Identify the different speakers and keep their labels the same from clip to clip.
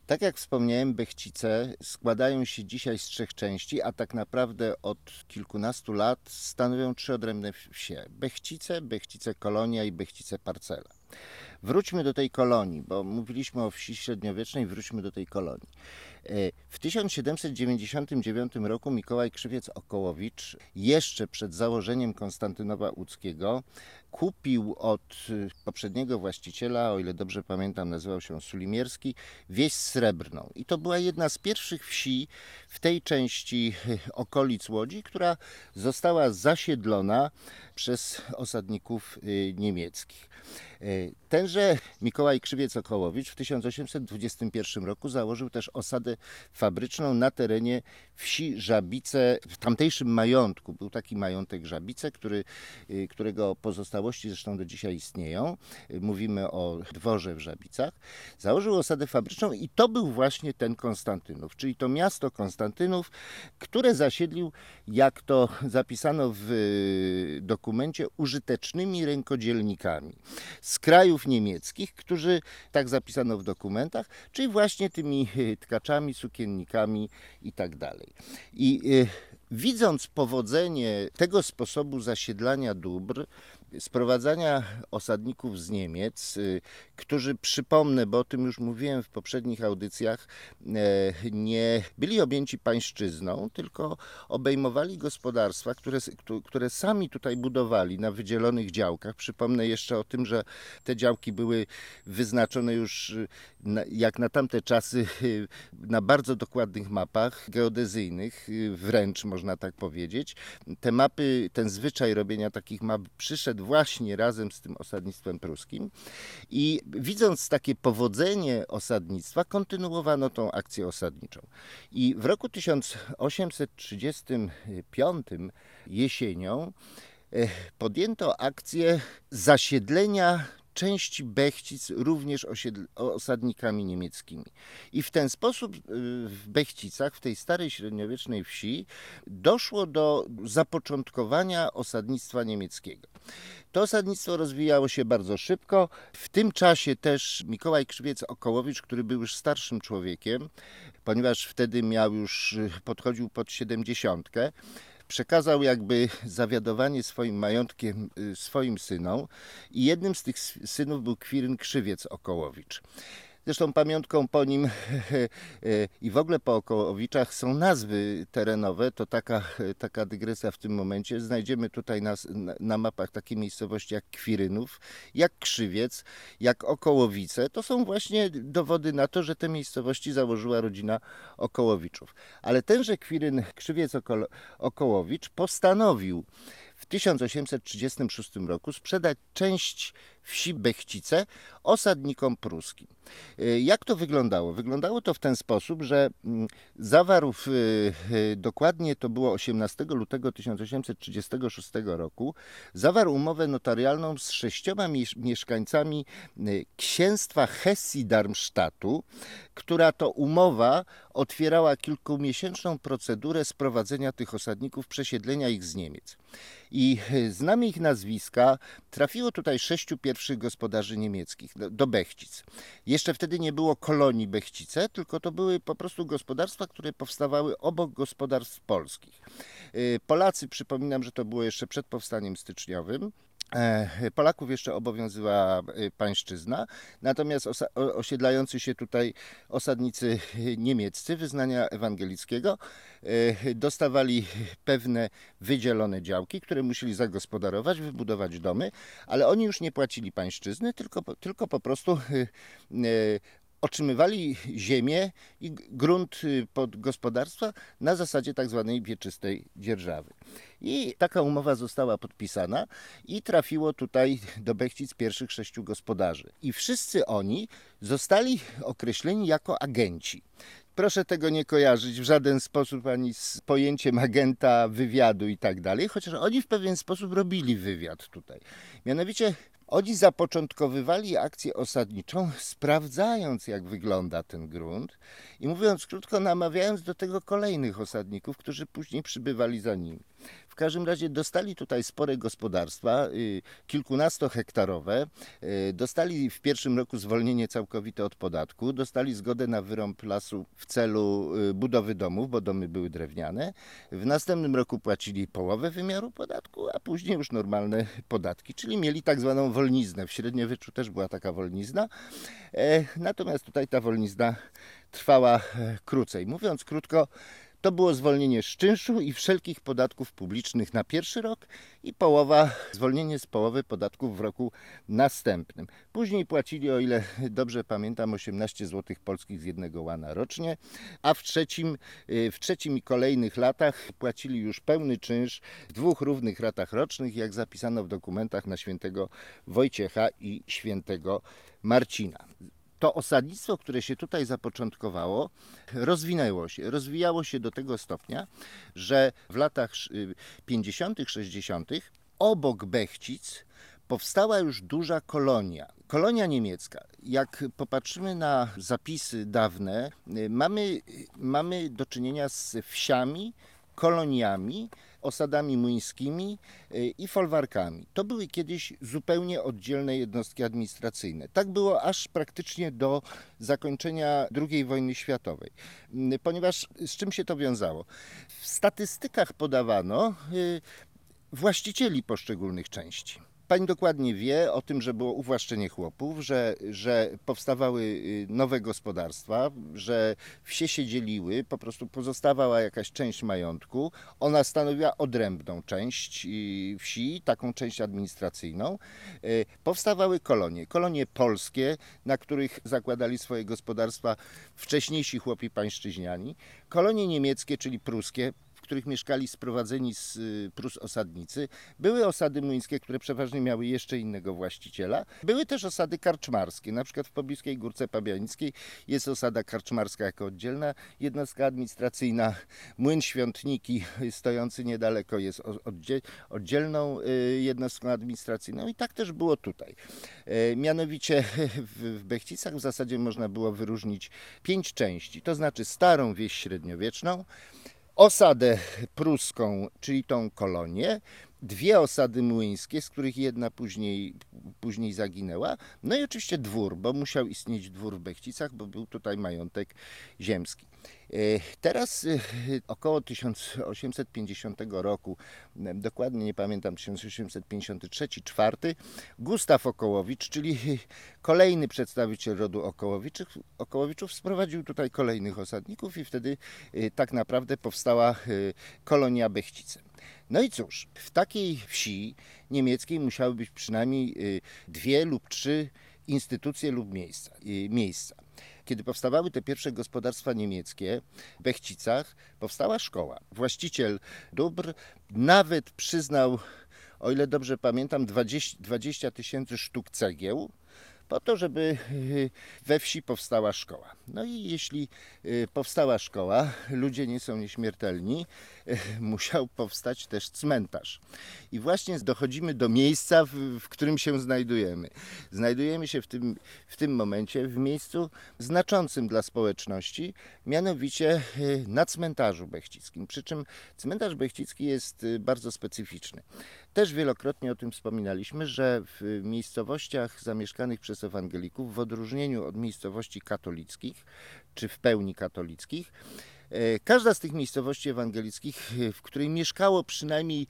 Speaker 1: Tak jak wspomniałem, Bechcice składają się dzisiaj z 3 części, a tak naprawdę od kilkunastu lat stanowią 3 odrębne wsie. Bechcice Kolonia i Bechcice Parcela. Wróćmy do tej kolonii, bo mówiliśmy o wsi średniowiecznej, wróćmy do tej kolonii. W 1799 roku Mikołaj Krzywiec-Okołowicz, jeszcze przed założeniem Konstantynowa Łódzkiego, kupił od poprzedniego właściciela, o ile dobrze pamiętam, nazywał się Sulimierski, wieś Srebrną. I to była jedna z pierwszych wsi w tej części okolic Łodzi, która została zasiedlona przez osadników niemieckich. Tenże Mikołaj Krzywiec-Okołowicz w 1821 roku założył też osadę fabryczną na terenie wsi Żabice, w tamtejszym majątku. Był taki majątek Żabice, którego pozostałości zresztą do dzisiaj istnieją. Mówimy o dworze w Żabicach. Założył osadę fabryczną i to był właśnie ten Konstantynów, czyli to miasto Konstantynów, które zasiedlił, jak to zapisano w dokumencie, użytecznymi rękodzielnikami z krajów niemieckich, którzy, tak zapisano w dokumentach, czyli właśnie tymi tkaczami, sukiennikami i tak dalej. I widząc powodzenie tego sposobu zasiedlania dóbr, sprowadzania osadników z Niemiec, którzy, przypomnę, bo o tym już mówiłem w poprzednich audycjach, nie byli objęci pańszczyzną, tylko obejmowali gospodarstwa, które sami tutaj budowali na wydzielonych działkach. Przypomnę jeszcze o tym, że te działki były wyznaczone już jak na tamte czasy na bardzo dokładnych mapach geodezyjnych, wręcz można tak powiedzieć. Te mapy, ten zwyczaj robienia takich map przyszedł właśnie razem z tym osadnictwem pruskim i widząc takie powodzenie osadnictwa, kontynuowano tą akcję osadniczą. I w roku 1835 jesienią podjęto akcję zasiedlenia części Bechcic również osadnikami niemieckimi. I w ten sposób w Bechcicach, w tej starej średniowiecznej wsi, doszło do zapoczątkowania osadnictwa niemieckiego. To osadnictwo rozwijało się bardzo szybko. W tym czasie też Mikołaj Krzywiec-Okołowicz, który był już starszym człowiekiem, ponieważ wtedy podchodził pod 70, przekazał jakby zawiadowanie swoim majątkiem swoim synom i jednym z tych synów był Kwiryn Krzywiec-Okołowicz. Zresztą pamiątką po nim i w ogóle po Okołowiczach są nazwy terenowe, to taka dygresja w tym momencie. Znajdziemy tutaj na mapach takie miejscowości jak Kwirynów, jak Krzywiec, jak Okołowice. To są właśnie dowody na to, że te miejscowości założyła rodzina Okołowiczów. Ale tenże Kwiryn Krzywiec-Okołowicz postanowił w 1836 roku sprzedać część wsi Bechcice osadnikom pruskim. Jak to wyglądało? Wyglądało to w ten sposób, że zawarł, dokładnie to było 18 lutego 1836 roku, zawarł umowę notarialną z 6 mieszkańcami księstwa Hessi-Darmstadtu, która to umowa otwierała kilkumiesięczną procedurę sprowadzenia tych osadników, przesiedlenia ich z Niemiec. I znamy ich nazwiska. Trafiło tutaj 6 pierwszych gospodarzy niemieckich do Bechcic. Jeszcze wtedy nie było kolonii Bechcice, tylko to były po prostu gospodarstwa, które powstawały obok gospodarstw polskich. Polacy, przypominam, że to było jeszcze przed powstaniem styczniowym. Polaków jeszcze obowiązywała pańszczyzna, natomiast osiedlający się tutaj osadnicy niemieccy wyznania ewangelickiego dostawali pewne wydzielone działki, które musieli zagospodarować, wybudować domy, ale oni już nie płacili pańszczyzny, tylko po prostu otrzymywali ziemię i grunt pod gospodarstwa na zasadzie tak zwanej wieczystej dzierżawy. I taka umowa została podpisana i trafiło tutaj do Bechcic pierwszych 6 gospodarzy. I wszyscy oni zostali określeni jako agenci. Proszę tego nie kojarzyć w żaden sposób ani z pojęciem agenta, wywiadu i tak dalej, chociaż oni w pewien sposób robili wywiad tutaj. Mianowicie oni zapoczątkowywali akcję osadniczą, sprawdzając, jak wygląda ten grunt i mówiąc krótko, namawiając do tego kolejnych osadników, którzy później przybywali za nimi. W każdym razie dostali tutaj spore gospodarstwa, kilkunastohektarowe. Dostali w pierwszym roku zwolnienie całkowite od podatku. Dostali zgodę na wyrąb lasu w celu budowy domów, bo domy były drewniane. W następnym roku płacili połowę wymiaru podatku, a później już normalne podatki, czyli mieli tak zwaną wolniznę. W średniowieczu też była taka wolnizna. Natomiast tutaj ta wolnizna trwała krócej. Mówiąc krótko, to było zwolnienie z czynszu i wszelkich podatków publicznych na pierwszy rok i zwolnienie z połowy podatków w roku następnym. Później płacili, o ile dobrze pamiętam, 18 zł polskich z 1 łana rocznie, a w trzecim i kolejnych latach płacili już pełny czynsz w 2 równych ratach rocznych, jak zapisano w dokumentach na świętego Wojciecha i świętego Marcina. To osadnictwo, które się tutaj zapoczątkowało, rozwijało się do tego stopnia, że w latach 50., 60. obok Bechcic powstała już duża kolonia niemiecka. Jak popatrzymy na zapisy dawne, mamy do czynienia z wsiami, koloniami, osadami młyńskimi i folwarkami. To były kiedyś zupełnie oddzielne jednostki administracyjne. Tak było aż praktycznie do zakończenia II wojny światowej. Ponieważ z czym się to wiązało? W statystykach podawano właścicieli poszczególnych części. Pani dokładnie wie o tym, że było uwłaszczenie chłopów, że powstawały nowe gospodarstwa, że wsie się dzieliły, po prostu pozostawała jakaś część majątku. Ona stanowiła odrębną część wsi, taką część administracyjną. Powstawały kolonie polskie, na których zakładali swoje gospodarstwa wcześniejsi chłopi pańszczyźniani, kolonie niemieckie, czyli pruskie, w których mieszkali sprowadzeni z Prus osadnicy. Były osady młyńskie, które przeważnie miały jeszcze innego właściciela. Były też osady karczmarskie. Na przykład w pobliskiej Górce Pabianickiej jest osada karczmarska jako oddzielna jednostka administracyjna. Młyn Świątniki stojący niedaleko jest oddzielną jednostką administracyjną i tak też było tutaj. Mianowicie w Bechcicach w zasadzie można było wyróżnić 5 części, to znaczy starą wieś średniowieczną, osadę pruską, czyli tą kolonię, 2 osady młyńskie, z których jedna później zaginęła, no i oczywiście dwór, bo musiał istnieć dwór w Bechcicach, bo był tutaj majątek ziemski. Teraz około 1850 roku, dokładnie nie pamiętam, 1853-4, Gustaw Okołowicz, czyli kolejny przedstawiciel rodu Okołowiczów, sprowadził tutaj kolejnych osadników i wtedy tak naprawdę powstała kolonia Bechcice. No i cóż, w takiej wsi niemieckiej musiały być przynajmniej 2 lub 3 instytucje lub miejsca. Kiedy powstawały te pierwsze gospodarstwa niemieckie w Bechcicach, powstała szkoła. Właściciel dóbr nawet przyznał, o ile dobrze pamiętam, 20 000 sztuk cegieł, po to, żeby we wsi powstała szkoła. No i jeśli powstała szkoła, ludzie nie są nieśmiertelni, musiał powstać też cmentarz. I właśnie dochodzimy do miejsca, w którym się znajdujemy. Znajdujemy się w tym momencie w miejscu znaczącym dla społeczności, mianowicie na cmentarzu bechcickim. Przy czym cmentarz bechcicki jest bardzo specyficzny. Też wielokrotnie o tym wspominaliśmy, że w miejscowościach zamieszkanych przez ewangelików, w odróżnieniu od miejscowości katolickich, czy w pełni katolickich, każda z tych miejscowości ewangelickich, w której mieszkało przynajmniej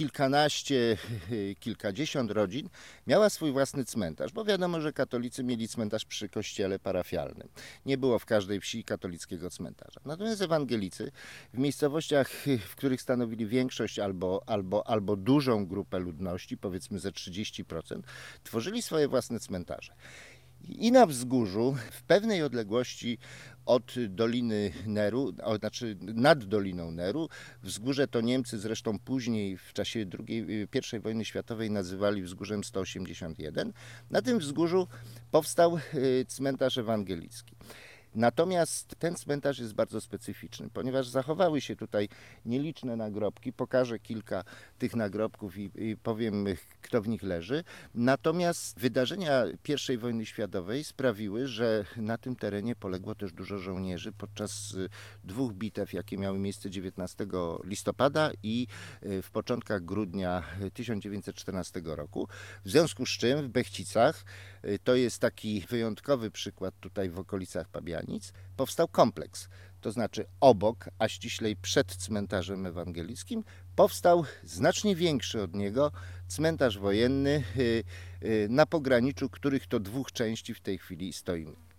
Speaker 1: kilkadziesiąt rodzin, miała swój własny cmentarz, bo wiadomo, że katolicy mieli cmentarz przy kościele parafialnym. Nie było w każdej wsi katolickiego cmentarza. Natomiast ewangelicy w miejscowościach, w których stanowili większość albo dużą grupę ludności, powiedzmy ze 30%, tworzyli swoje własne cmentarze. I na wzgórzu, w pewnej odległości od Doliny Neru, znaczy nad Doliną Neru, wzgórze to Niemcy zresztą później w czasie I wojny światowej nazywali wzgórzem 181. Na tym wzgórzu powstał cmentarz ewangelicki. Natomiast ten cmentarz jest bardzo specyficzny, ponieważ zachowały się tutaj nieliczne nagrobki. Pokażę kilka tych nagrobków i powiem, kto w nich leży. Natomiast wydarzenia I wojny światowej sprawiły, że na tym terenie poległo też dużo żołnierzy podczas dwóch bitew, jakie miały miejsce 19 listopada i w początkach grudnia 1914 roku. W związku z czym w Bechcicach, to jest taki wyjątkowy przykład tutaj w okolicach Pabianic, powstał kompleks. To znaczy obok, a ściślej przed cmentarzem ewangelickim, powstał znacznie większy od niego cmentarz wojenny, na pograniczu których to dwóch części w tej chwili stoimy.